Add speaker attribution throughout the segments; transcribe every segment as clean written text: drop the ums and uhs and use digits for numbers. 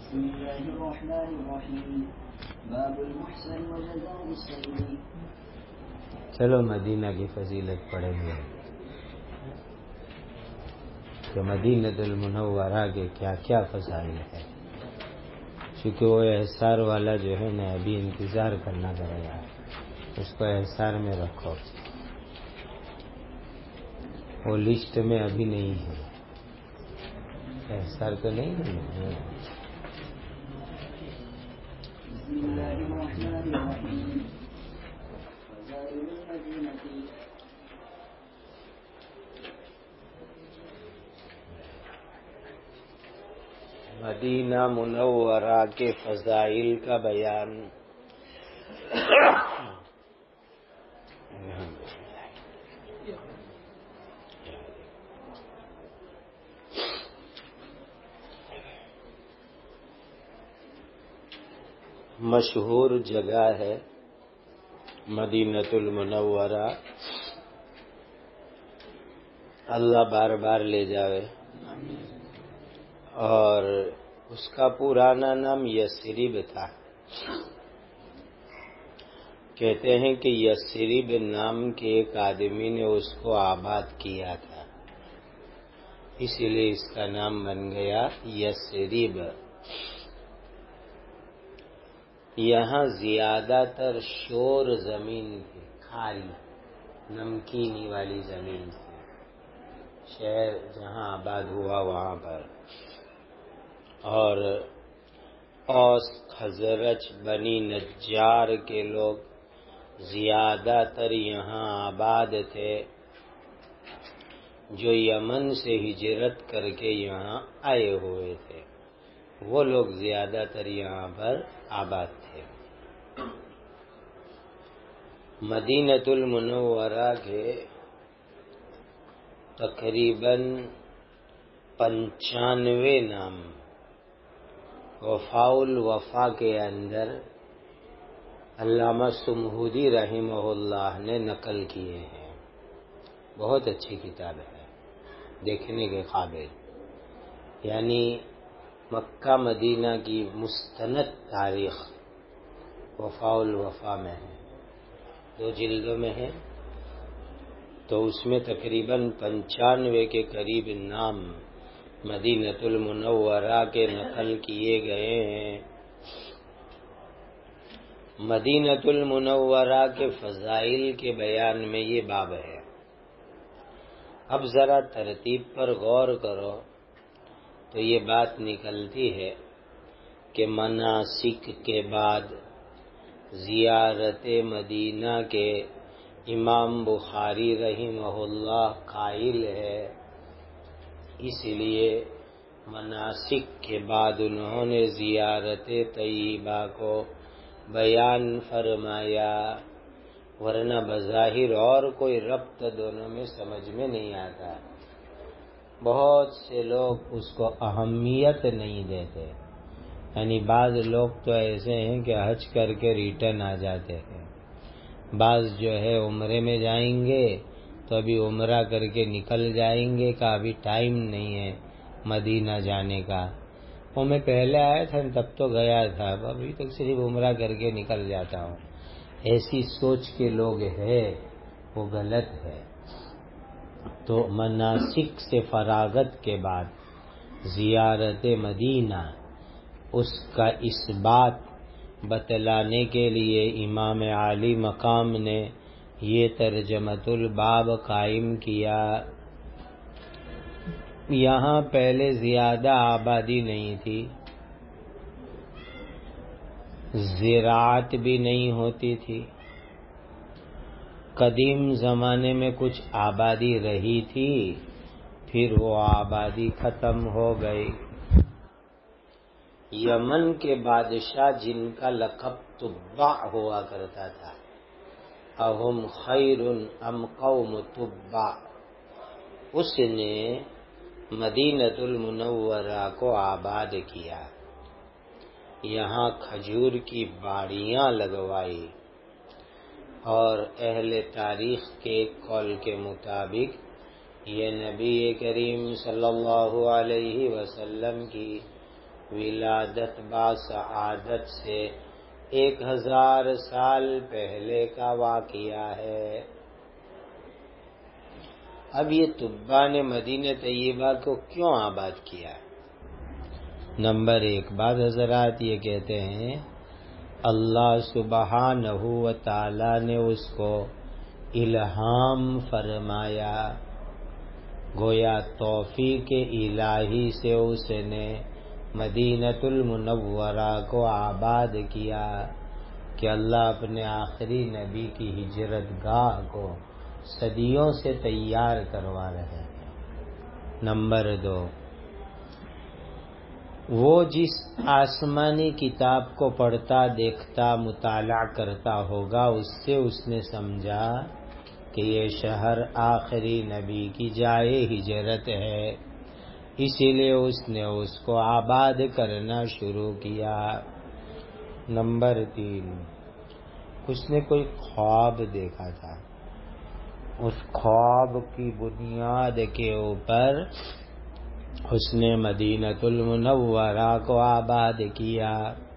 Speaker 1: بسم الله الرحمن الرحيم باب المحسن وجزاء السيء.
Speaker 2: چلو مدینہ کی فضیلت پڑھیں گے کہ مدینہ المنورہ کے کیا کیا فضائل ہے، چونکہ وہ احسار والا جو ہے نا ابھی انتظار کرنا پڑے گا، اس کو احسار میں رکھو، وہ لسٹ میں ابھی نہیں ہے، احسار تو نہیں ہے.
Speaker 1: بسم الله الرحمن الرحيم فضائل المدينة.
Speaker 2: مدینہ منورہ کے فضائل کا بیان. مشہور جگہ ہے مدینہ المنورہ، اللہ بار بار لے جاوے. اور اس کا پرانا نام یثرب تھا. کہتے ہیں کہ یثرب نام کے ایک آدمی نے اس کو آباد کیا تھا، اسی لیے اس کا نام بن گیا یثرب. یہاں زیادہ تر شور زمین تھی، کھاری نمکینی والی زمین تھی. شہر جہاں آباد ہوا وہاں پر، اور اوس خزرج بنی نجار کے لوگ زیادہ تر یہاں آباد تھے، جو یمن سے ہجرت کر کے یہاں آئے ہوئے تھے، وہ لوگ زیادہ تر یہاں پر آباد تھے. مدینہ المنورہ کے تقریباً 95 نام وفاء الوفا کے اندر علامہ سمہودی رحمہ اللہ نے نقل کیے ہیں. بہت اچھی کتاب ہے، دیکھنے کے قابل. یعنی مکہ مدینہ کی مستند تاریخ وفاء الوفا میں ہے، 2 جلدوں میں ہے. تو اس میں تقریباً 95 کے قریب نام مدینہ المنورہ کے نقل کیے گئے ہیں. مدینہ المنورہ کے فضائل کے بیان میں یہ باب ہے. اب ذرا ترتیب پر غور کرو تو یہ بات نکلتی ہے کہ مناسک کے بعد زیارت مدینہ کے امام بخاری رحمہ اللہ قائل ہے، اس لیے مناسک کے بعد انہوں نے زیارت طیبہ کو بیان فرمایا، ورنہ بظاہر اور کوئی ربط دونوں میں سمجھ میں نہیں آتا. بہت سے لوگ اس کو اہمیت نہیں دیتے. یعنی بعض لوگ تو ایسے ہیں کہ حج کر کے ریٹرن آ جاتے ہیں، بعض جو ہے عمرے میں جائیں گے تو ابھی عمرہ کر کے نکل جائیں گے کہ ابھی ٹائم نہیں ہے مدینہ جانے کا. وہ میں پہلے آیا تھا تب تو گیا تھا، ابھی تک صرف عمرہ کر کے نکل جاتا ہوں. ایسی سوچ کے لوگ ہیں، وہ غلط ہے. تو مناسک سے فراغت کے بعد زیارت مدینہ، اس کا اس بات بتلانے کے لیے امام عالی مقام نے یہ ترجمۃ الباب قائم کیا. یہاں پہلے زیادہ آبادی نہیں تھی، زراعت بھی نہیں ہوتی تھی. قدیم زمانے میں کچھ آبادی رہی تھی، پھر وہ آبادی ختم ہو گئی. یمن کے بادشاہ جن کا لقب تبع ہوا کرتا تھا، اہم خیر ام قوم تبع، اس نے مدینہ المنورہ کو آباد کیا. یہاں کھجور کی باڑیاں لگوائی، اور اہل تاریخ کے قول کے مطابق یہ نبی کریم صلی اللہ علیہ وسلم کی ولادت باسعادت سے 1000 سال پہلے کا واقعہ ہے۔ اب یہ طبا نے مدینہ طیبہ کو کیوں آباد کیا؟ نمبر 1 بعد حضرات یہ کہتے ہیں اللہ سبحانہ و تعالی نے اس کو الہام فرمایا، گویا توفیق الہی سے اس نے مدینۃ المنورہ کو آباد کیا کہ اللہ اپنے آخری نبی کی ہجرت گاہ کو صدیوں سے تیار کروا رہے ہیں۔ نمبر 2 وہ جس آسمانی کتاب کو پڑھتا دیکھتا مطالعہ کرتا ہوگا اس سے اس نے سمجھا کہ یہ شہر آخری نبی کی جائے ہجرت ہے، اسی لیے اس نے اس کو آباد کرنا شروع کیا۔ نمبر 3 اس نے کوئی خواب دیکھا تھا، اس خواب کی بنیاد کے اوپر اس نے مدینۃ المنورہ کو آباد کیا۔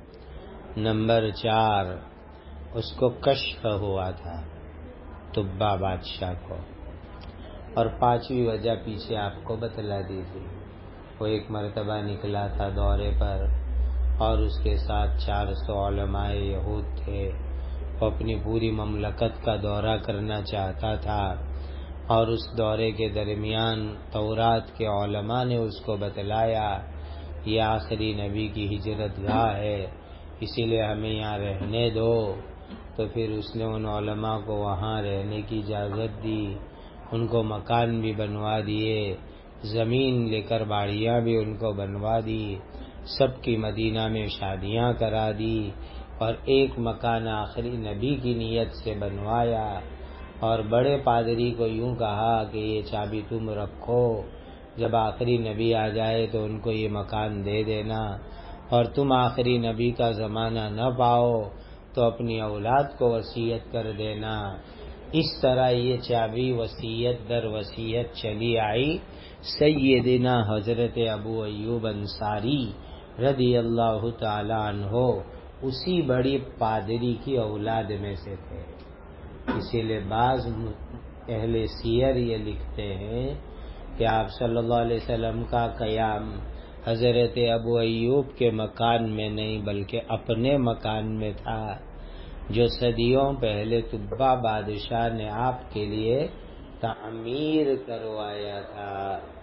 Speaker 2: نمبر 4 اس کو کشف ہوا تھا طبا بادشاہ کو، اور 5ویں وجہ پیچھے آپ کو بتلا دی تھی۔ وہ ایک مرتبہ نکلا تھا دورے پر اور اس کے ساتھ 400 علماء یہود تھے۔ وہ اپنی پوری مملکت کا دورہ کرنا چاہتا تھا، اور اس دورے کے درمیان تورات کے علماء نے اس کو بتلایا یہ آخری نبی کی ہجرت گاہ ہے، اسی لیے ہمیں یہاں رہنے دو۔ تو پھر اس نے ان علماء کو وہاں رہنے کی اجازت دی، ان کو مکان بھی بنوا دیے، زمین لے کر باڑیاں بھی ان کو بنوا دی، سب کی مدینہ میں شادیاں کرا دی، اور ایک مکان آخری نبی کی نیت سے بنوایا، اور بڑے پادری کو یوں کہا کہ یہ چابی تم رکھو، جب آخری نبی آ جائے تو ان کو یہ مکان دے دینا، اور تم آخری نبی کا زمانہ نہ پاؤ تو اپنی اولاد کو وصیت کر دینا۔ اس طرح یہ چابی وصیت در وصیت چلی آئی۔ سیدنا حضرت ابو ایوب انصاری رضی اللہ تعالی عنہ اسی بڑی پادری کی اولاد میں سے تھے، اسی لیے بعض اہل سیر یہ لکھتے ہیں کہ آپ صلی اللہ علیہ وسلم کا قیام حضرت ابو ایوب کے مکان میں نہیں بلکہ اپنے مکان میں تھا، جو صدیوں پہلے طبا بادشاہ نے آپ کے لیے تعمیر کروایا تھا۔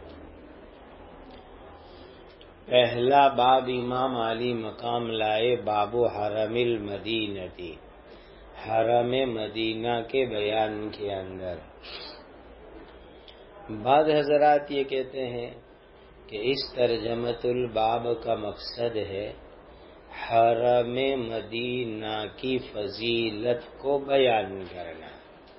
Speaker 2: پہلا باب امام علی مقام لائے باب حرم المدینتی، حرم مدینہ کے بیان کے اندر بعض حضرات یہ کہتے ہیں کہ اس ترجمۃ الباب کا مقصد ہے حرم مدینہ کی فضیلت کو بیان کرنا۔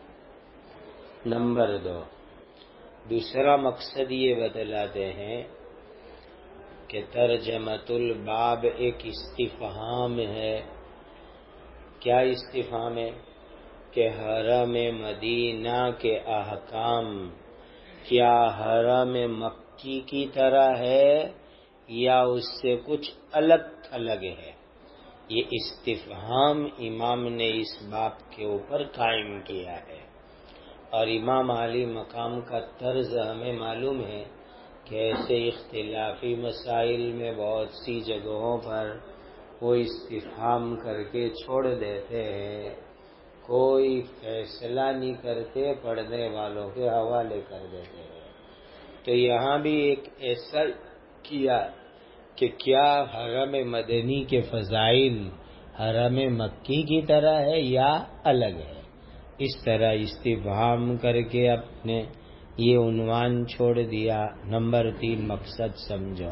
Speaker 2: نمبر 2 دوسرا مقصد یہ بتلاتے ہیں کہ ترجمۃ الباب ایک استفہام ہے۔ کیا استفہام ہے؟ کہ حرم مدینہ کے احکام کیا حرم مکی کی طرح ہے یا اس سے کچھ الگ ہے؟ یہ استفہام امام نے اس باب کے اوپر قائم کیا ہے، اور امام علی مقام کا طرز ہمیں معلوم ہے کہ ایسے اختلافی مسائل میں بہت سی جگہوں پر وہ استفہام کر کے چھوڑ دیتے ہیں، کوئی فیصلہ نہیں کرتے، پڑھنے والوں کے حوالے کر دیتے ہیں۔ تو یہاں بھی ایک ایسا کیا کہ کیا حرم مدنی کے فضائل حرم مکی کی طرح ہے یا الگ ہے؟ اس طرح استفہام کر کے اپنے یہ عنوان چھوڑ دیا۔ نمبر 3 مقصد سمجھو،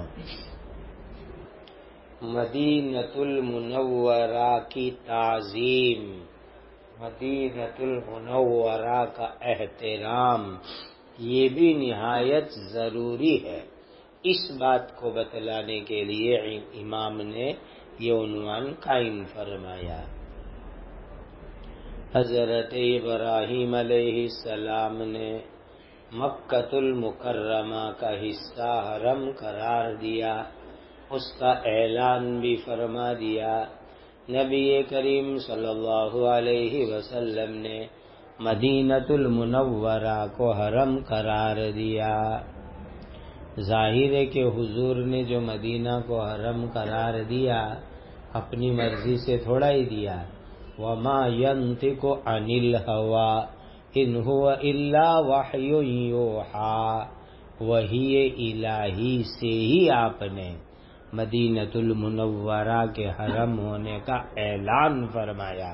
Speaker 2: مدینۃ المنورہ کی تعظیم، مدینۃ المنورہ کا احترام، یہ بھی نہایت ضروری ہے۔ اس بات کو بتلانے کے لیے امام نے یہ عنوان قائم فرمایا۔ حضرت ابراہیم علیہ السلام نے مکۃ المکرمہ کا حصہ حرم قرار دیا، اس کا اعلان بھی فرما دیا۔ نبی کریم صلی اللہ علیہ وسلم نے مدینۃ المنورہ کو حرم قرار دیا۔ ظاہر ہے کہ حضور نے جو مدینہ کو حرم قرار دیا اپنی مرضی سے تھوڑا ہی دیا۔ وما ينطق عن الهوى ان هو الا وحی یوحی، وحی الہی سے ہی آپ نے مدینۃ المنورہ کے حرم ہونے کا اعلان فرمایا۔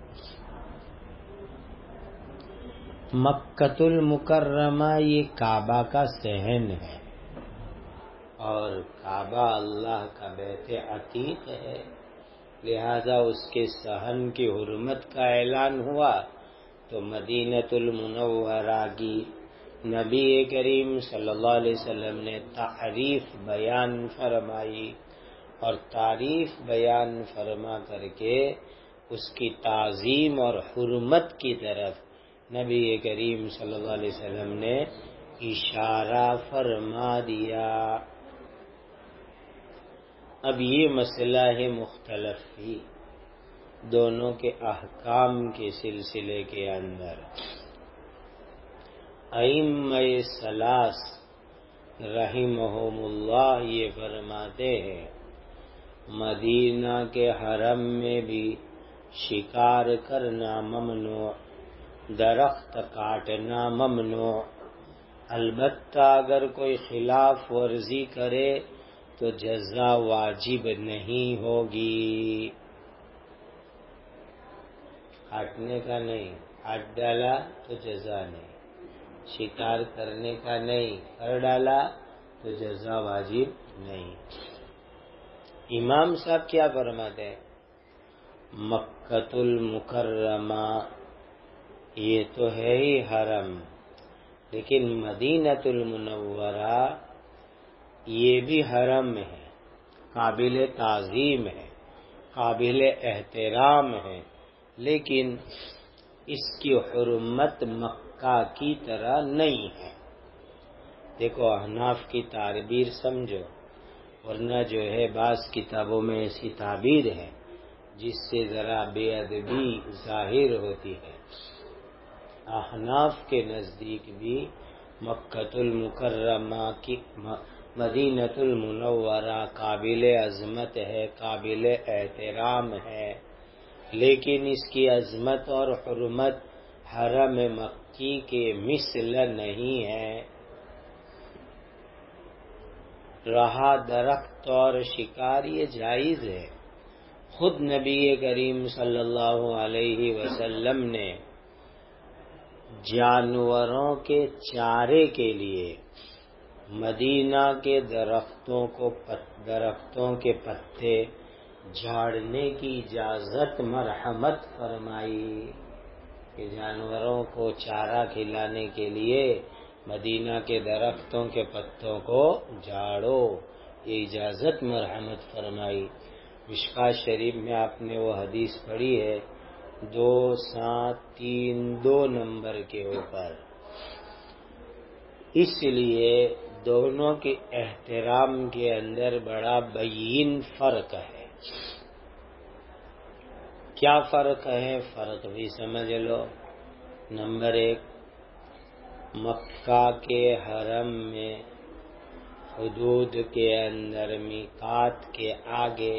Speaker 2: مکۃ المکرمہ یہ کعبہ کا صحن ہے، اور کعبہ اللہ کا بیت عتیق ہے، لہذا اس کے صحن کی حرمت کا اعلان ہوا تو مدینۃ المنورہ کی نبی کریم صلی اللہ علیہ وسلم نے تعریف بیان فرمائی، اور تعریف بیان فرما کر کے اس کی تعظیم اور حرمت کی طرف نبی کریم صلی اللہ علیہ وسلم نے اشارہ فرما دیا۔ اب یہ مسئلہ ہے مختلف ہی دونوں کے احکام کے سلسلے کے اندر۔ ائمہ ثلاث رحمہم اللہ یہ فرماتے ہیں مدینہ کے حرم میں بھی شکار کرنا ممنوع، درخت کاٹنا ممنوع، البتہ اگر کوئی خلاف ورزی کرے تو جزا واجب نہیں ہوگی۔ کاٹنے کا نہیں، کاٹ ڈالا تو جزا نہیں، شکار کرنے کا نہیں، کر ڈالا تو جزا واجب نہیں۔ امام صاحب کیا فرماتے ہیں؟ مکۃ المکرمہ یہ تو ہے ہی حرم، لیکن مدینۃ المنورہ یہ بھی حرم ہے، قابل تعظیم ہے، قابل احترام ہے، لیکن اس کی حرمت مکہ کی طرح نہیں ہے۔ دیکھو احناف کی تعبیر سمجھو، ورنہ جو ہے بعض کتابوں میں ایسی تعبیر ہے جس سے ذرا بے ادبی ظاہر ہوتی ہے۔ احناف کے نزدیک بھی مکۃ المکرمہ کی مدینۃ المنورہ قابل عظمت ہے، قابل احترام ہے، لیکن اس کی عظمت اور حرمت حرم مکی کے مثل نہیں ہے۔ رہا درخت اور شکار یہ جائز ہے، خود نبی کریم صلی اللہ علیہ وسلم نے جانوروں کے چارے کے لیے مدینہ کے درختوں کے پتے جھاڑنے کی اجازت مرحمت فرمائی کہ جانوروں کو چارہ کھلانے کے لیے مدینہ کے درختوں کے پتوں کو جھاڑو، یہ اجازت مرحمت فرمائی۔ مشکوٰۃ شریف میں آپ نے وہ حدیث پڑھی ہے 2732 نمبر کے اوپر۔ اس لیے دونوں کے احترام کے اندر بڑا بین فرق ہے۔ کیا فرق ہے؟ فرق بھی سمجھ لو۔ نمبر 1، مکہ کے حرم میں حدود کے اندر میقات کے آگے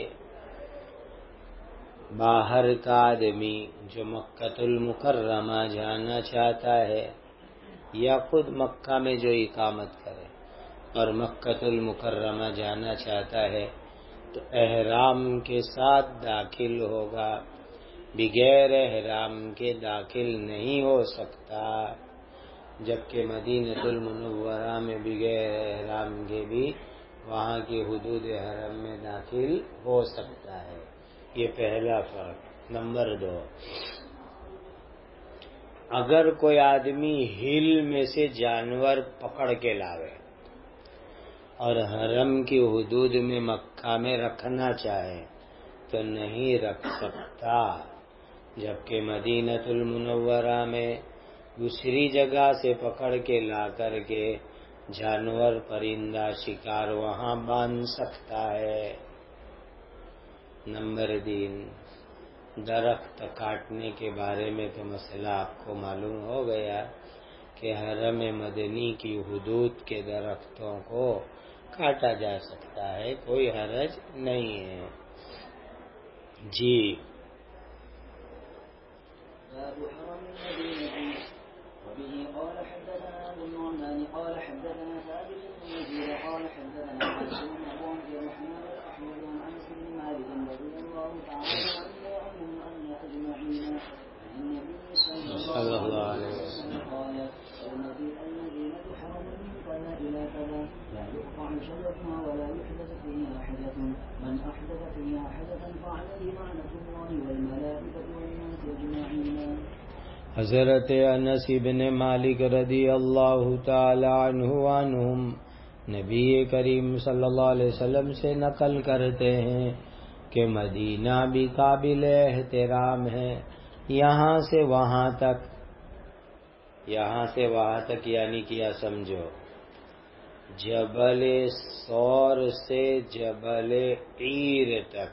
Speaker 2: باہر کا آدمی جو مکۃ المکرمہ جانا چاہتا ہے یا خود مکہ میں جو اقامت کرے اور مکۃ المکرمہ جانا چاہتا ہے تو احرام کے ساتھ داخل ہوگا، بغیر احرام کے داخل نہیں ہو سکتا، جبکہ مدینۃ المنورہ میں بغیر احرام کے بھی وہاں کی حدود حرم میں داخل ہو سکتا ہے۔ یہ پہلا فرق۔ نمبر 2، اگر کوئی آدمی ہل میں سے جانور پکڑ کے لاوے اور حرم کی حدود میں مکہ میں رکھنا چاہے تو نہیں رکھ سکتا، جبکہ مدینۃ المنورہ میں دوسری جگہ سے پکڑ کے لا کر کے جانور پرندہ شکار وہاں باندھ سکتا ہے۔ نمبر 3، درخت کاٹنے کے بارے میں تو مسئلہ آپ کو معلوم ہو گیا کہ حرم مدنی کی حدود کے درختوں کو کاٹا جا سکتا ہے، کوئی حرج نہیں ہے۔ جی
Speaker 1: باب حرم المدينة. وبه قال حدثنا ابو النعمان قال حدثنا ثابت بن يزيد قال حدثنا عاصم بن ابو عبد الرحمن الاحمد عن انس بن مالك رضي الله تعالى عنهم ان اجمعين عن النبي صلى الله عليه وسلم قال المدينة حرم من كذا الى كذا لا يقطع شجرها ولا يحدث فيها حدث من احدث فيها حدثا فعليه لعنة الله والملائكة والناس اجمعين۔
Speaker 2: حضرت انس بن مالک رضی اللہ تعالی عنہم نبی کریم صلی اللہ علیہ وسلم سے نقل کرتے ہیں کہ مدینہ بھی قابل احترام ہے، یہاں سے وہاں تک یعنی کیا سمجھو، جبل ثور سے جبل عیر تک۔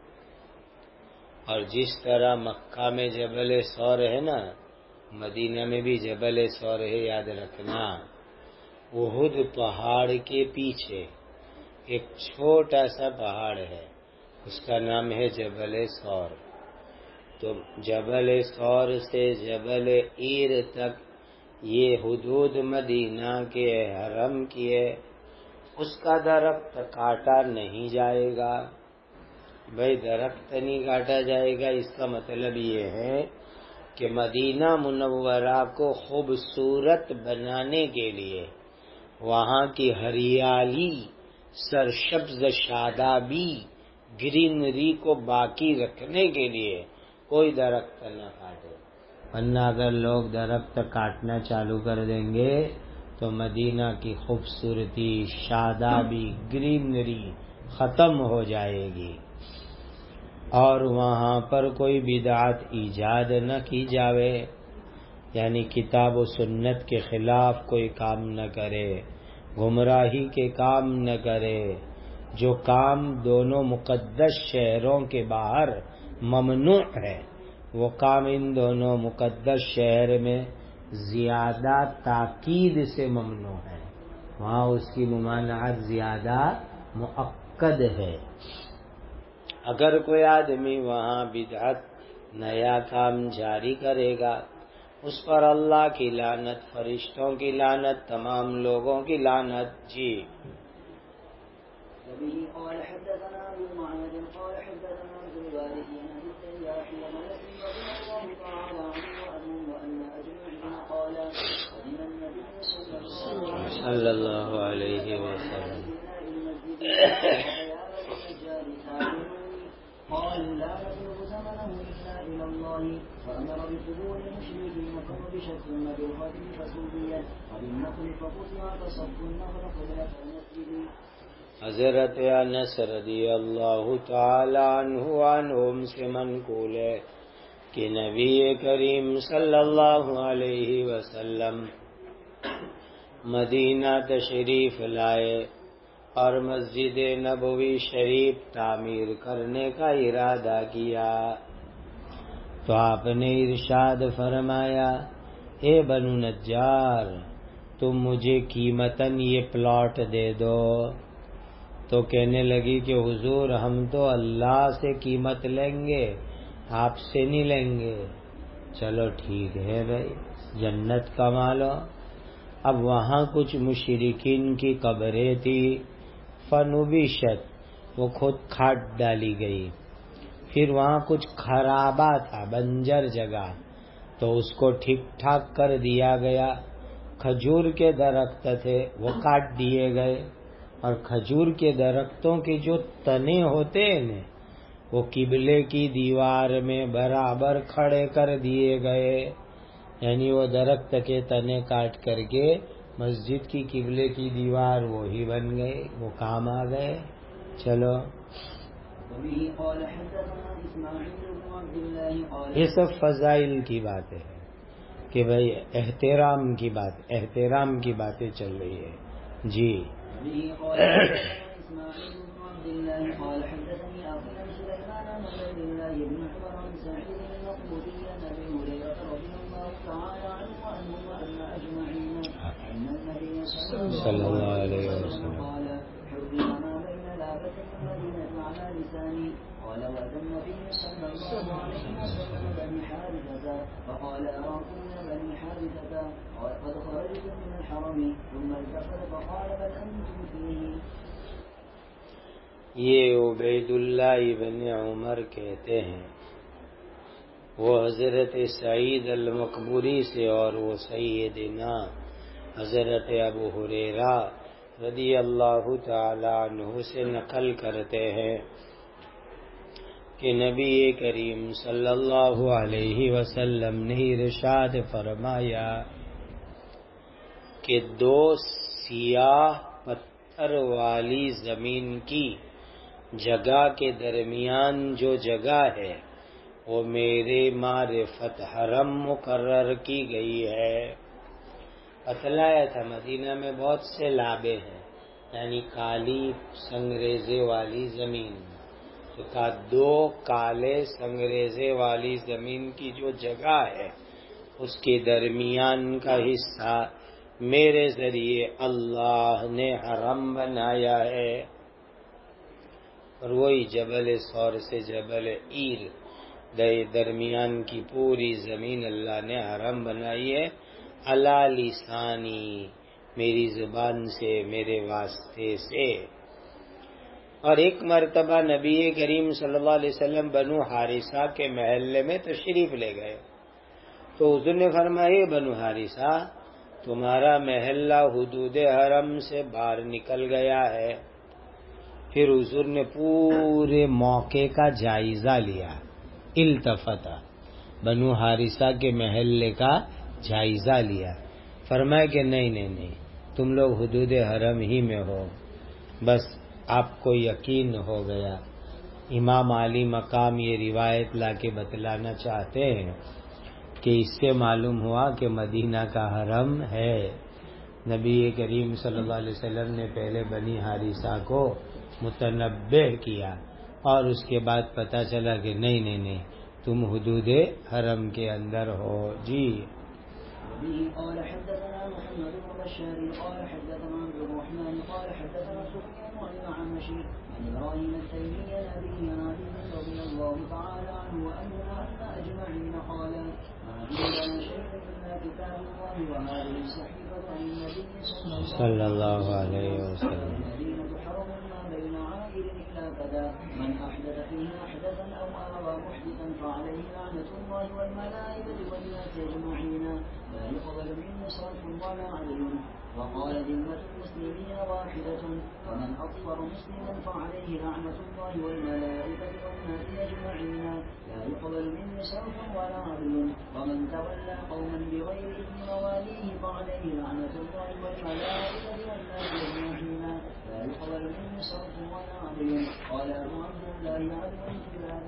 Speaker 2: اور جس طرح مکہ میں جبل ثور ہے نا، مدینہ میں بھی جبل ثور ہے، یاد رکھنا۔ احد پہاڑ کے پیچھے ایک چھوٹا سا پہاڑ ہے، اس کا نام ہے جبل ثور۔ تو جبل ثور سے جبل عیر تک یہ حدود مدینہ کے حرم کی ہے، اس کا درخت کاٹا نہیں جائے گا۔ بھائی درخت نہیں کاٹا جائے گا، اس کا مطلب یہ ہے کہ مدینہ منورہ کو خوبصورت بنانے کے لیے، وہاں کی ہریالی، سرسبز شادابی، گرینری کو باقی رکھنے کے لیے کوئی درخت نہ کاٹے، ورنہ اگر لوگ درخت کاٹنا چالو کر دیں گے تو مدینہ کی خوبصورتی، شادابی، گرینری ختم ہو جائے گی، اور وہاں پر کوئی بدعت ایجاد نہ کی جاوے، یعنی کتاب و سنت کے خلاف کوئی کام نہ کرے، گمراہی کے کام نہ کرے۔ جو کام دونوں مقدس شہروں کے باہر ممنوع ہے، وہ کام ان دونوں مقدس شہر میں زیادہ تاکید سے ممنوع ہے، وہاں اس کی ممانعت زیادہ مؤکد ہے۔ اگر کوئی آدمی وہاں بدعت نیا کام جاری کرے گا، اس پر اللہ کی لعنت، فرشتوں کی لعنت، تمام لوگوں کی لعنت۔ جی
Speaker 1: وبه قال حدثنا ابو معاذ قال حدثنا عبد الوارث عن ابي التياح وانس رضي الله تعالى عنه وان اجمعين قال قدم النبي صلى الله عليه وسلم قالوا لا نبلغ ثمنه الا الى الله فامر بقبور المشركين فنبشت ثم بالخاتم فسويت وبالنخل فقطع فصف النخل قبلة المسجد۔
Speaker 2: حضرت انس رضی اللہ تعالی عنہم سے منقول ہے کہ نبی کریم صلی اللہ علیہ وسلم مدینہ تشریف لائے اور مسجد نبوی شریف تعمیر کرنے کا ارادہ کیا، تو آپ نے ارشاد فرمایا، اے بنو نجار، تم مجھے قیمتاً یہ پلاٹ دے دو۔ تو کہنے لگی کہ حضور ہم تو اللہ سے قیمت لیں گے، آپ سے نہیں لیں گے۔ چلو ٹھیک ہے بھائی، جنت کما لو۔ اب وہاں کچھ مشرکین کی قبریں تھی، فنبشت، وہ خود کھاٹ ڈالی گئی۔ پھر وہاں کچھ خرابہ تھا، بنجر جگہ، تو اس کو ٹھیک ٹھاک کر دیا گیا۔ کھجور کے درخت تھے، وہ کاٹ دیے گئے، اور کھجور کے درختوں کے جو تنے ہوتے ہیں نا، وہ قبلے کی دیوار میں برابر کھڑے کر دیے گئے، یعنی وہ درخت کے تنے کاٹ کر کے مسجد کی قبلے کی دیوار وہی بن گئے، وہ کام آ گئے۔ چلو یہ سب فضائل کی باتیں ہیں کہ بھئی احترام کی باتیں چل رہی ہے۔ جی
Speaker 1: به قال حدثنا إسماعيل بن عبد الله قال حدثني أخي عن سليمان عن عبد الله بن عمر عن سعيد المقبوري عن أبي هريرة رضي الله تعالى عنه وعنهم وأن أجمعين أن النبي صلى الله عليه وسلم قال حرم ما بين لابة المدينة على لساني قال وأتى النبي صلى الله عليه وسلم بني حارثة فقال أراكم يا بني حارثة قد خرجتم من الحرم ثم التفت فقال بل أنتم فيه.
Speaker 2: یہ عبید اللہ ابن عمر کہتے ہیں وہ حضرت سعید المقبوری سے اور وہ سیدنا حضرت ابو ہریرہ رضی اللہ تعالی عنہ سے نقل کرتے ہیں کہ نبی کریم صلی اللہ علیہ وسلم نے ارشاد فرمایا کہ دو سیاہ پتھر والی زمین کی جگہ کے درمیان جو جگہ ہے وہ میرے معرفت حرم مقرر کی گئی ہے. بتلایا تھا مدینہ میں بہت سے لابے ہیں یعنی کالی سنگریزے والی زمین، تو کہا دو کالے سنگریزے والی زمین کی جو جگہ ہے اس کے درمیان کا حصہ میرے ذریعے اللہ نے حرم بنایا ہے. اور وہی جبل سور سے جبل عیر درمیان کی پوری زمین اللہ نے حرم بنائی ہے علی لسانی، میری زبان سے، میرے واسطے سے. اور ایک مرتبہ نبی کریم صلی اللہ علیہ وسلم بنو حارثہ کے محلے میں تشریف لے گئے تو حضور نے فرمایا بنو حارثہ تمہارا محلہ حدود حرم سے باہر نکل گیا ہے. پھر حضور نے پورے موقع کا جائزہ لیا، التفت، بنو حارثہ کے محلے کا جائزہ لیا، فرمایا کہ نہیں تم لوگ حدود حرم ہی میں ہو. بس آپ کو یقین ہو گیا. امام علی مقام یہ روایت لا کے بتلانا چاہتے ہیں کہ اس سے معلوم ہوا کہ مدینہ کا حرم ہے. نبی کریم صلی اللہ علیہ وسلم نے پہلے بنی حارثہ کو متنبہ کیا اور اس کے بعد پتہ چلا کہ نہیں تم حدود حرم کے اندر ہو. جی
Speaker 1: قال حدثنا محمد بن بشار قال حدثنا عبد الرحمن قال حدثنا سفيان عن الأعمش عن إبراهيم التيمي عن أبيه عن علي رضي الله تعالى عنه وأنه أجمعين قال ما عندنا شيء إلا كتاب الله وهذه الصحيفة عن النبي صلى الله عليه وسلم. المدينة حرم ما بين عائل إلى كذا من أحدث فيها حدثا أو آوى محدثا فعليه لعنة الله والملائكة والناس أجمعين لا يقبل منه صرف ولا عدل. وقال ذمة المسلمين واحدة ومن أكفر مسلما فعليه لعنة الله والملائكة والناس أجمعين لا يقبل منه صرف ولا عدل. ومن تولى قوما بغير إذن مواليه فعليه لعنة الله والملائكة والناس أجمعين لا يقبل منه صرف ولا عدل. قال أبو عبد الله عدل كتاب.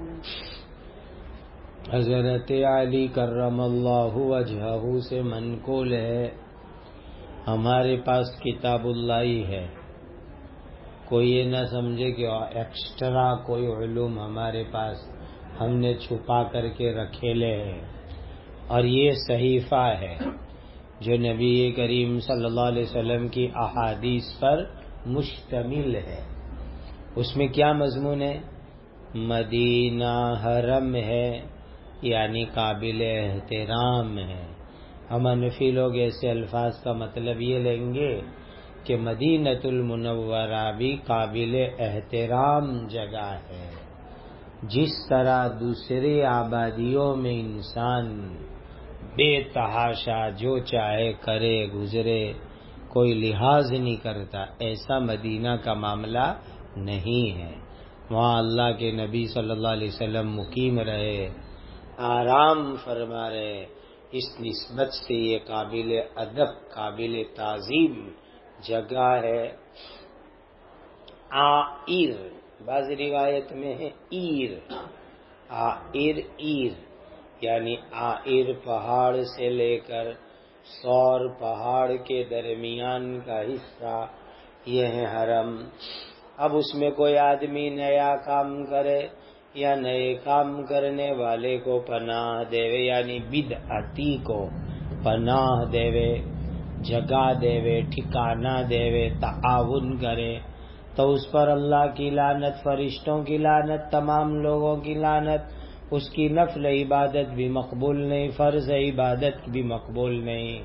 Speaker 2: حضرت علی کرم اللہ وجہہ سے منقول ہے ہمارے پاس کتاب اللہ ہی ہے. کوئی یہ نہ سمجھے کہ ایکسٹرا کوئی علوم ہمارے پاس ہم نے چھپا کر کے رکھے لے ہیں. اور یہ صحیفہ ہے جو نبی کریم صلی اللہ علیہ وسلم کی احادیث پر مشتمل ہے. اس میں کیا مضمون ہے؟ مدینہ حرم ہے یعنی قابل احترام ہے. ہم حنفی لوگ ایسے الفاظ کا مطلب یہ لیں گے کہ مدینۃ المنورہ بھی قابل احترام جگہ ہے. جس طرح دوسری آبادیوں میں انسان بے تحاشا جو چاہے کرے گزرے کوئی لحاظ نہیں کرتا، ایسا مدینہ کا معاملہ نہیں ہے. وہاں اللہ کے نبی صلی اللہ علیہ وسلم مقیم رہے، آرام فرما رہے، اس نسبت سے یہ قابل ادب قابل تعظیم جگہ ہے. آئر بعض روایت میں ہے ایر، آئر ایر یعنی آئر پہاڑ سے لے کر سور پہاڑ کے درمیان کا حصہ یہ ہے حرم۔ اب اس میں کوئی آدمی نیا کام کرے یا نئے کام کرنے والے کو پناہ دیوے، یعنی بدعتی کو پناہ دیوے، جگہ دیوے، ٹھکانہ دیوے، تعاون کرے، تو اس پر اللہ کی لعنت، فرشتوں کی لعنت، تمام لوگوں کی لعنت۔ اس کی نفل عبادت بھی مقبول نہیں، فرض عبادت بھی مقبول نہیں۔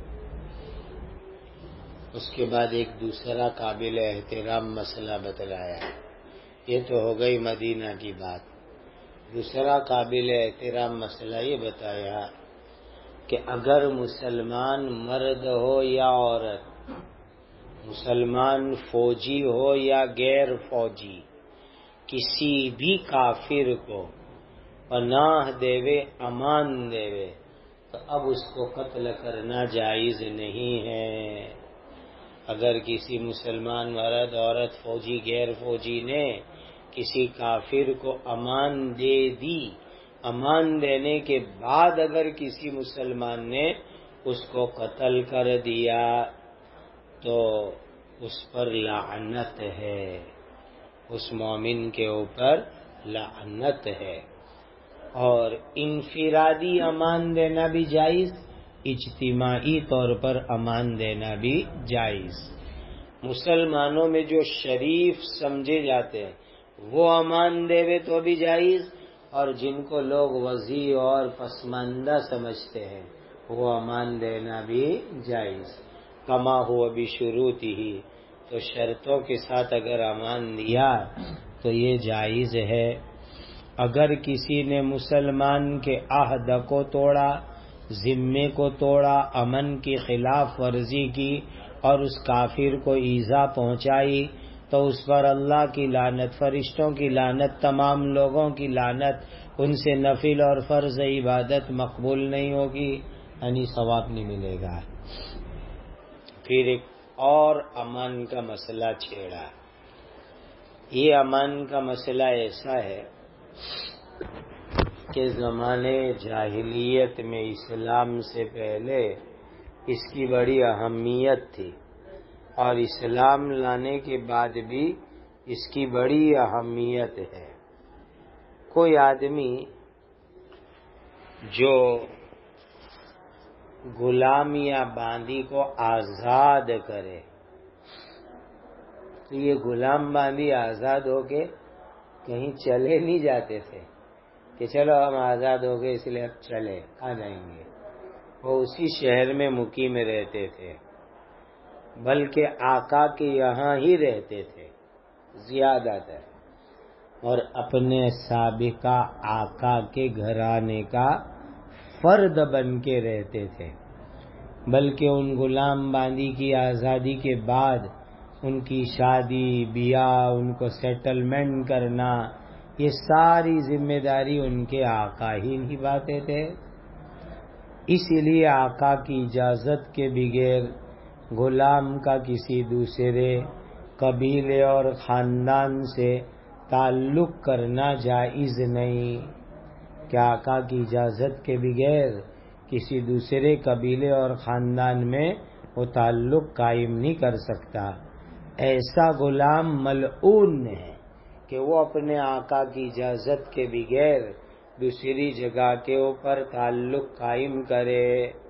Speaker 2: اس کے بعد ایک دوسرا قابل احترام مسئلہ بتلایا، یہ تو ہو گئی مدینہ کی بات۔ دوسرا قابل احترام مسئلہ یہ بتایا کہ اگر مسلمان مرد ہو یا عورت، مسلمان فوجی ہو یا غیر فوجی، کسی بھی کافر کو پناہ دیوے، امان دیوے، تو اب اس کو قتل کرنا جائز نہیں ہے۔ اگر کسی مسلمان مرد، عورت، فوجی، غیر فوجی نے کسی کافر کو امان دے دی، امان دینے کے بعد اگر کسی مسلمان نے اس کو قتل کر دیا تو اس پر لعنت ہے، اس مومن کے اوپر لعنت ہے۔ اور انفرادی امان دینا بھی جائز، اجتماعی طور پر امان دینا بھی جائز۔ مسلمانوں میں جو شریف سمجھے جاتے ہیں وہ امان دیوے تو بھی جائز، اور جن کو لوگ وضیع اور پسماندہ سمجھتے ہیں وہ امان دینا بھی جائز۔ کما ہوا بشروطہ، تو شرطوں کے ساتھ اگر امان دیا تو یہ جائز ہے۔ اگر کسی نے مسلمان کے عہد کو توڑا، ذمے کو توڑا، امن کی خلاف ورزی کی اور اس کافر کو ایذا پہنچائی تو اس پر اللہ کی لعنت، فرشتوں کی لعنت، تمام لوگوں کی لعنت، ان سے نفل اور فرض عبادت مقبول نہیں ہوگی، یعنی ثواب نہیں ملے گا۔ پھر ایک اور امان کا مسئلہ چھیڑا۔ یہ امان کا مسئلہ ایسا ہے کہ زمانے جاہلیت میں اسلام سے پہلے اس کی بڑی اہمیت تھی، اور اسلام لانے کے بعد بھی اس کی بڑی اہمیت ہے۔ کوئی آدمی جو غلام یا باندی کو آزاد کرے، تو یہ غلام باندی آزاد ہو کے کہیں چلے نہیں جاتے تھے کہ چلو ہم آزاد ہو گئے اس لیے اب چلے آ جائیں گے، وہ اسی شہر میں مقیم رہتے تھے، بلکہ آقا کے یہاں ہی رہتے تھے زیادہ تر، اور اپنے سابقہ آقا کے گھرانے کا فرد بن کے رہتے تھے۔ بلکہ ان غلام باندی کی آزادی کے بعد ان کی شادی بیاہ، ان کو سیٹلمنٹ کرنا، یہ ساری ذمہ داری ان کے آقا ہی نبھاتے تھے۔ اسی لیے آقا کی اجازت کے بغیر غلام کا کسی دوسرے قبیلے اور خاندان سے تعلق کرنا جائز نہیں، کہ آقا کی اجازت کے بغیر کسی دوسرے قبیلے اور خاندان میں وہ تعلق قائم نہیں کر سکتا۔ ایسا غلام ملعون ہے کہ وہ اپنے آقا کی اجازت کے بغیر دوسری جگہ کے اوپر تعلق قائم کرے۔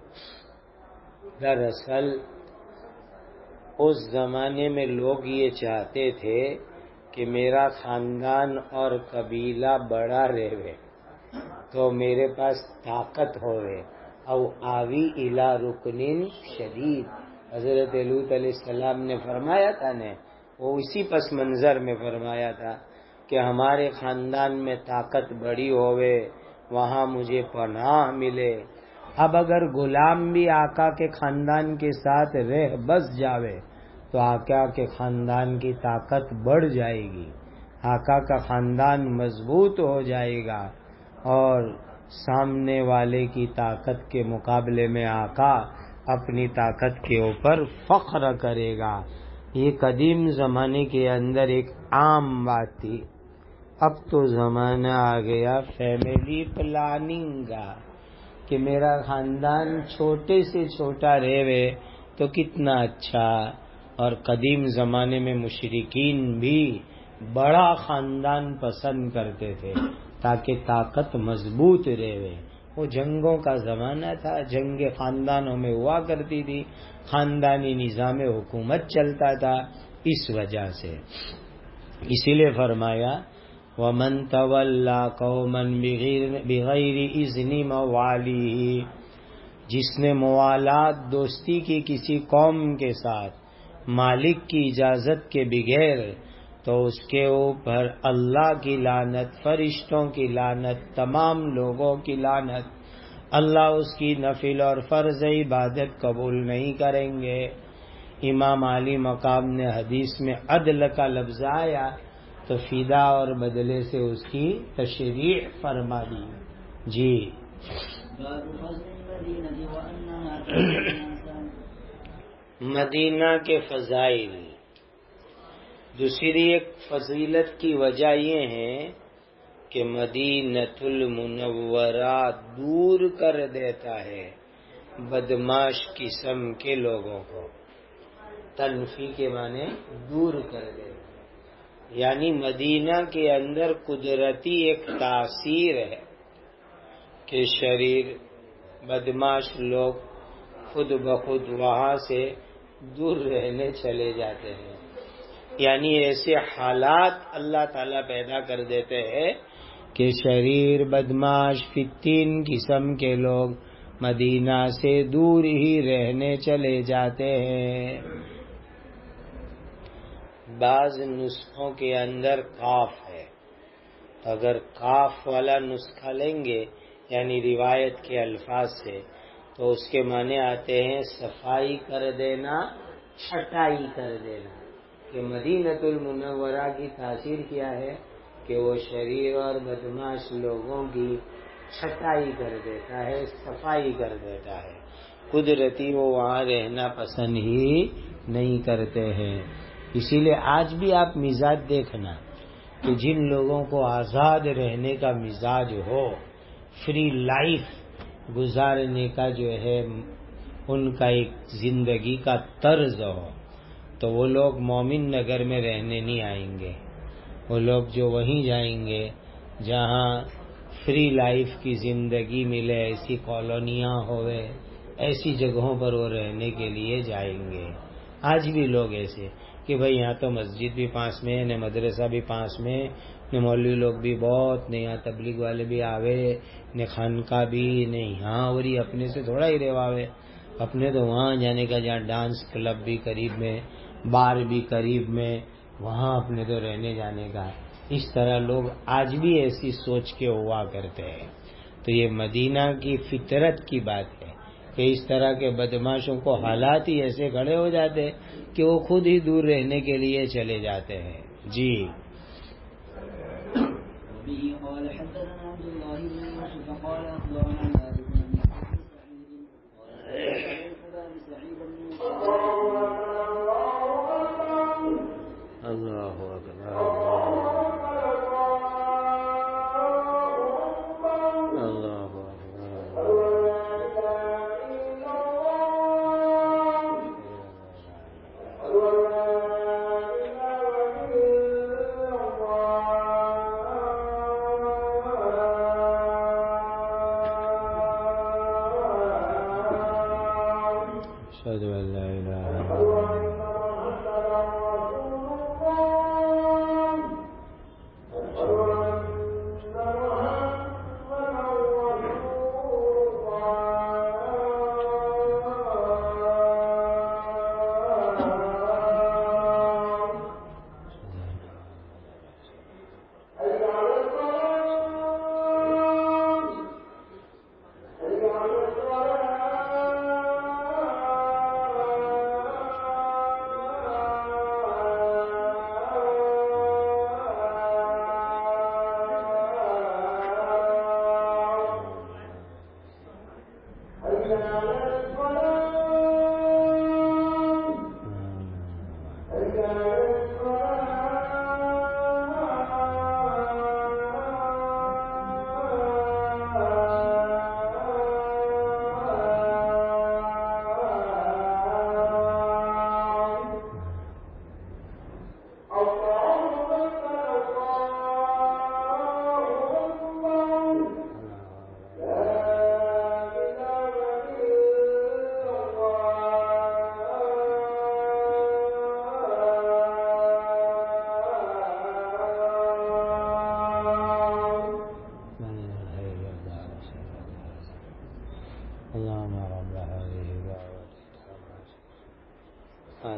Speaker 2: دراصل اس زمانے میں لوگ یہ چاہتے تھے کہ میرا خاندان اور قبیلہ بڑا رہے تو میرے پاس طاقت ہوئے، او آوی الی رکن شدید، حضرت لوط علیہ السلام نے فرمایا تھا نے، وہ اسی پس منظر میں فرمایا تھا کہ ہمارے خاندان میں طاقت بڑی ہوئے، وہاں مجھے پناہ ملے۔ اب اگر غلام بھی آقا کے خاندان کے ساتھ رہ بس جاوے تو آقا کے خاندان کی طاقت بڑھ جائے گی، آقا کا خاندان مضبوط ہو جائے گا، اور سامنے والے کی طاقت کے مقابلے میں آقا اپنی طاقت کے اوپر فخر کرے گا۔ یہ قدیم زمانے کے اندر ایک عام بات تھی۔ اب تو زمانہ آ گیا فیملی پلاننگ کا، کہ میرا خاندان چھوٹے سے چھوٹا رہے تو کتنا اچھا، اور قدیم زمانے میں مشرکین بھی بڑا خاندان پسند کرتے تھے تاکہ طاقت مضبوط رہے. وہ جنگوں کا زمانہ تھا، جنگ خاندانوں میں ہوا کرتی تھی، خاندانی نظام حکومت چلتا تھا. اس وجہ سے اسی لیے فرمایا وَمَن تَوَلَّىٰ قَوْمًا بِغَيْرِ إِذْنِ مَوَالِيهِ، جس نے موالات دوستی کی کسی قوم کے ساتھ مالک کی اجازت کے بغیر، تو اس کے اوپر اللہ کی لعنت، فرشتوں کی لعنت، تمام لوگوں کی لعنت. اللہ اس کی نفل اور فرض عبادت قبول نہیں کریں گے. امام علی مقام نے حدیث میں عدل کا لفظ آیا تو فدا اور بدلے سے اس کی تشریح فرما دی. جی مدینہ کے فضائل. دوسری ایک فضیلت کی وجہ یہ ہے کہ مدینۃ المنورہ دور کر دیتا ہے بدمعاش قسم کے لوگوں کو. تنفی کے معنی دور کر دیتا ہے، یعنی مدینہ کے اندر قدرتی ایک تاثیر ہے کہ شریر بدمعاش لوگ خود بخود وہاں سے دور رہنے چلے جاتے ہیں. یعنی ایسے حالات اللہ تعالیٰ پیدا کر دیتے ہیں کہ شریر بدمعاش فتین قسم کے لوگ مدینہ سے دور ہی رہنے چلے جاتے ہیں. بعض نسخوں کے اندر کاف ہے، اگر کاف والا نسخہ لیں گے یعنی روایت کے الفاظ سے تو اس کے معنی آتے ہیں صفائی کر دینا، چھٹائی کر دینا. کہ مدینۃ المنورہ کی تاثیر کیا ہے کہ وہ شریر اور بدمعاش لوگوں کی چھٹائی کر دیتا ہے، صفائی کر دیتا ہے. قدرتی وہ وہاں رہنا پسند ہی نہیں کرتے ہیں. اسی لیے آج بھی آپ مزاج دیکھنا کہ جن لوگوں کو آزاد رہنے کا مزاج ہو، فری لائف گزارنے کا جو ہے ان کا ایک زندگی کا طرز ہو، تو وہ لوگ مومن نگر میں رہنے نہیں آئیں گے. وہ لوگ جو وہیں جائیں گے جہاں فری لائف کی زندگی ملے، ایسی کالونیاں ہوئے، ایسی جگہوں پر وہ رہنے کے لیے جائیں گے. آج بھی لوگ ایسے کہ بھئی یہاں تو مسجد بھی پاس میں، نہ مدرسہ بھی پاس میں، نہ مولوی لوگ بھی بہت، نہ یہاں تبلیغ والے بھی آوے، نہ خانقاہ بھی، نہ یہاں، اور یہ اپنے سے تھوڑا ہی رہواوے. اپنے تو وہاں جانے کا جہاں ڈانس کلب بھی قریب میں، بار بھی قریب میں، وہاں اپنے تو رہنے جانے کا. اس طرح لوگ آج بھی ایسی سوچ کے ہوا کرتے ہیں. تو یہ مدینہ کی فطرت کی بات ہے کہ اس طرح کے بدمعاشوں کو حالات ہی ایسے کھڑے ہو جاتے کہ وہ خود ہی دور رہنے کے لیے چلے جاتے ہیں. جی اللہ اکبر اللہ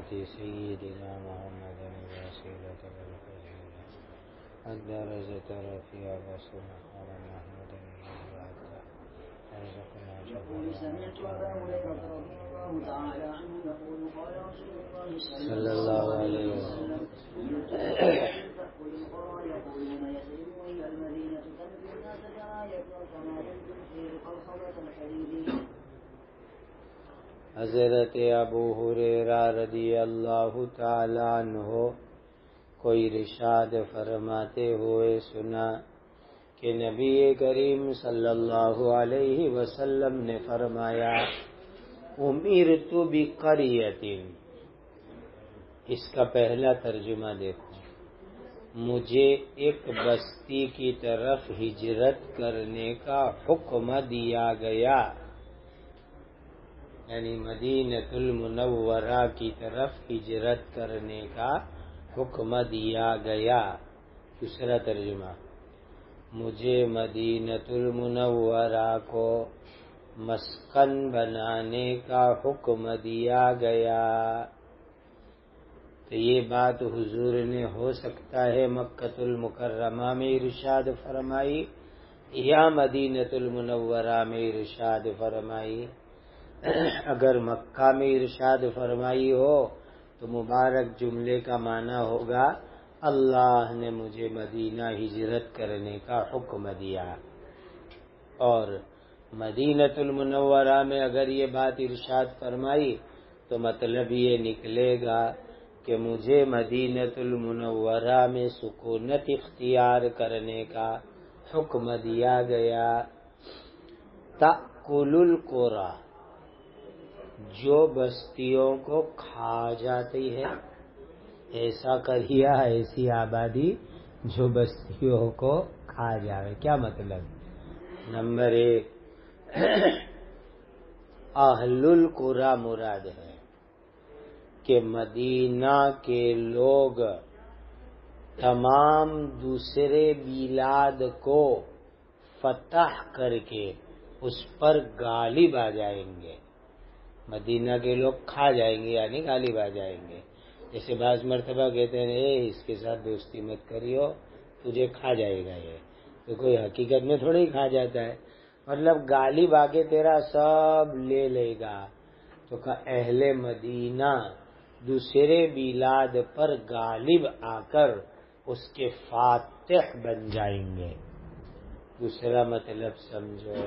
Speaker 2: سيدنا محمد الوسيلة والفضيلة الدرجة الرفيعة وسبحان محمد
Speaker 1: يقول سمعت أبا هريرة رضي الله تعالى عنه يقول قال رسول الله
Speaker 2: صلى الله عليه وسلم
Speaker 1: تأكل القرى يقولون يثرب وهي المدينة تنفي الناس كما يكثر كما تنفي الخير قلقبة الحديد.
Speaker 2: حضرت ابو ہریرہ رضی اللہ تعالیٰ عنہ کو ارشاد فرماتے ہوئے سنا کہ نبی کریم صلی اللہ علیہ وسلم نے فرمایا امرت بقریۃ، اس کا پہلا ترجمہ دیکھو، مجھے ایک بستی کی طرف ہجرت کرنے کا حکم دیا گیا، یعنی مدینۃ المنورہ کی طرف ہجرت کرنے کا حکم دیا گیا۔ دوسرا ترجمہ، مجھے مدینۃ المنورہ کو مسکن بنانے کا حکم دیا گیا۔ تو یہ بات حضور نے ہو سکتا ہے مکۃ المکرمہ میں ارشاد فرمائی یا مدینۃ المنورہ میں ارشاد فرمائی۔ اگر مکہ میں ارشاد فرمائی ہو تو مبارک جملے کا معنی ہوگا اللہ نے مجھے مدینہ ہجرت کرنے کا حکم دیا، اور مدینۃ المنورہ میں اگر یہ بات ارشاد فرمائی تو مطلب یہ نکلے گا کہ مجھے مدینۃ المنورہ میں سکونت اختیار کرنے کا حکم دیا گیا۔ تأکل القرى، جو بستیوں کو کھا جاتی ہے، ایسا کریا ایسی آبادی جو بستیوں کو کھا جاوے۔ کیا مطلب؟ نمبر 1، اہل القرى مراد ہے کہ مدینہ کے لوگ تمام دوسرے بلاد کو فتح کر کے اس پر غالب آ جائیں گے۔ مدینہ کے لوگ کھا جائیں گے یعنی غالب آ جائیں گے۔ جیسے بعض مرتبہ کہتے ہیں اس کے ساتھ دوستی مت کریو تجھے کھا جائے گا، یہ تو کوئی حقیقت میں تھوڑا ہی کھا جاتا ہے، مطلب غالب آ کے تیرا سب لے لے گا۔ تو اہل مدینہ دوسرے بلاد پر غالب آ کر اس کے فاتح بن جائیں گے۔ دوسرا مطلب سمجھو،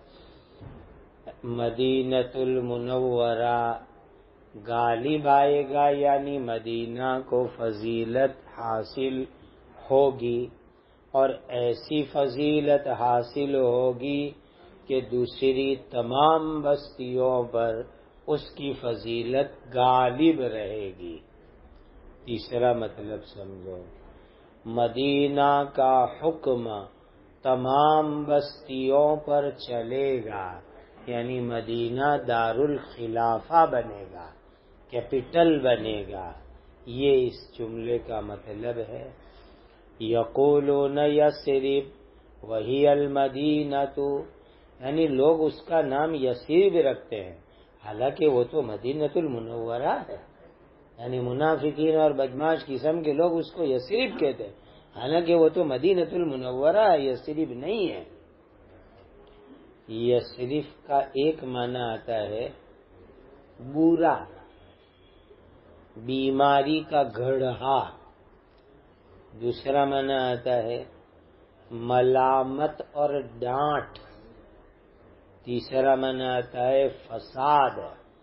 Speaker 2: مدینۃ المنورہ غالب آئے گا یعنی مدینہ کو فضیلت حاصل ہوگی، اور ایسی فضیلت حاصل ہوگی کہ دوسری تمام بستیوں پر اس کی فضیلت غالب رہے گی۔ تیسرا مطلب سمجھو، مدینہ کا حکم تمام بستیوں پر چلے گا، یعنی مدینہ دار الخلافہ بنے گا، کیپٹل بنے گا۔ یہ اس جملے کا مطلب ہے۔ یقولون یثرب وہی المدینۃ، یعنی لوگ اس کا نام یثرب رکھتے ہیں، حالانکہ وہ تو مدینۃ المنورہ ہے، یعنی منافقین اور بدماش قسم کے لوگ اس کو یثرب کہتے ہیں، حالانکہ وہ تو مدینۃ المنورہ ہے، یثرب نہیں ہے۔ یثرب کا ایک معنی آتا ہے برا، بیماری کا گڑھا، دوسرا معنی آتا ہے ملامت اور ڈانٹ، تیسرا معنی آتا ہے فساد۔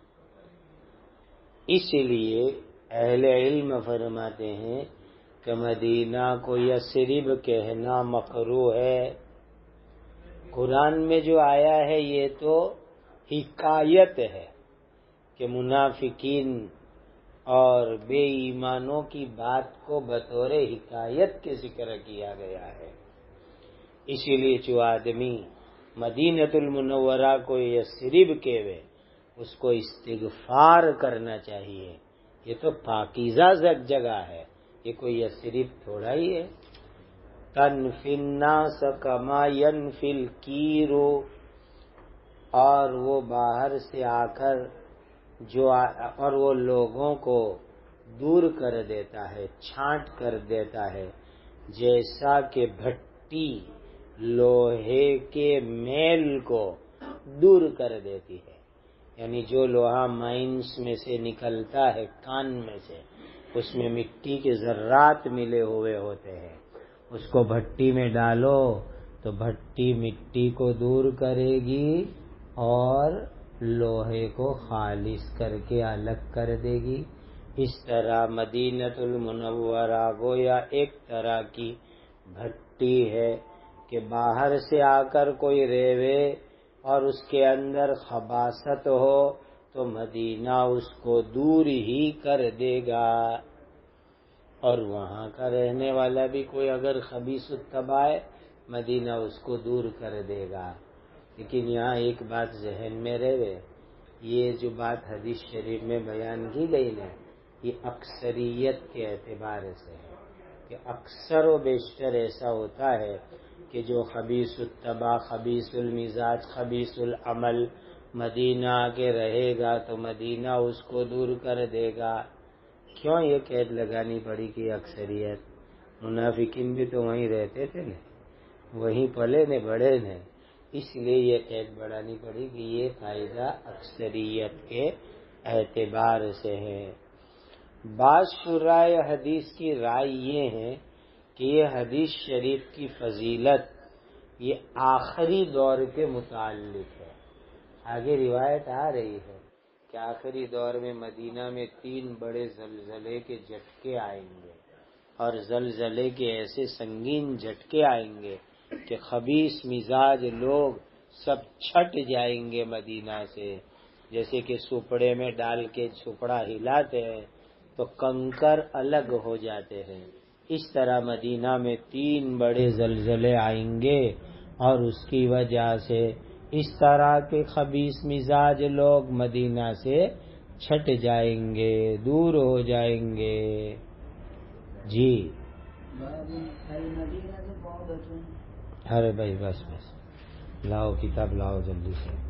Speaker 2: اس لیے اہل علم فرماتے ہیں کہ مدینہ کو یثرب کہنا مکروہ ہے۔ قرآن میں جو آیا ہے یہ تو حکایت ہے کہ منافقین اور بے ایمانوں کی بات کو بطور حکایت کے ذکر کیا گیا ہے۔ اسی لیے جو آدمی مدینۃ المنورہ کو یثرب کہوے اس کو استغفار کرنا چاہیے، یہ تو پاکیزہ جگہ ہے، یہ کوئی یثرب تھوڑا ہی ہے۔ تنفی الناس کما ینفی الکیر، اور وہ باہر سے آ کر اور وہ لوگوں کو دور کر دیتا ہے، چھانٹ کر دیتا ہے، جیسا کہ بھٹی لوہے کے میل کو دور کر دیتی ہے۔ یعنی جو لوہا مائنس میں سے نکلتا ہے، کان میں سے، اس میں مٹی کے ذرات ملے ہوئے ہوتے ہیں، اس کو بھٹی میں ڈالو تو بھٹی مٹی کو دور کرے گی اور لوہے کو خالص کر کے الگ کر دے گی۔ اس طرح مدینۃ المنورہ گویا ایک طرح کی بھٹی ہے کہ باہر سے آ کر کوئی ریوے اور اس کے اندر خباثت ہو تو مدینہ اس کو دور ہی کر دے گا، اور وہاں کا رہنے والا بھی کوئی اگر خبیث الطبع ہے مدینہ اس کو دور کر دے گا۔ لیکن یہاں ایک بات ذہن میں رہے، یہ جو بات حدیث شریف میں بیان کی گئی نا، یہ اکثریت کے اعتبار سے ہے کہ اکثر و بیشتر ایسا ہوتا ہے کہ جو خبیث الطبع، خبیث المزاج، خبیث العمل مدینہ کے رہے گا تو مدینہ اس کو دور کر دے گا۔ کیوں یہ قید لگانی پڑی کہ اکثریت؟ منافقین بھی تو وہیں رہتے تھے نا، وہیں پلے نے بڑے نے، اس لیے یہ قید بڑھانی پڑی کہ یہ فائدہ اکثریت کے اعتبار سے ہے۔ بعض شرائع حدیث کی رائے یہ ہے کہ یہ حدیث شریف کی فضیلت یہ آخری دور کے متعلق ہے۔ آگے روایت آ رہی ہے کہ آخری دور میں مدینہ میں 3 بڑے زلزلے کے جھٹکے آئیں گے، اور زلزلے کے ایسے سنگین جھٹکے آئیں گے کہ خبیث مزاج لوگ سب چھٹ جائیں گے مدینہ سے، جیسے کہ سپڑے میں ڈال کے سپڑا ہلاتے ہیں تو کنکر الگ ہو جاتے ہیں۔ اس طرح مدینہ میں 3 بڑے زلزلے آئیں گے، اور اس کی وجہ سے اس طرح کے خبیث مزاج لوگ مدینہ سے چھٹ جائیں گے، دور ہو جائیں گے۔ جی ارے بھائی بس لاؤ کتاب لاؤ جلدی سے۔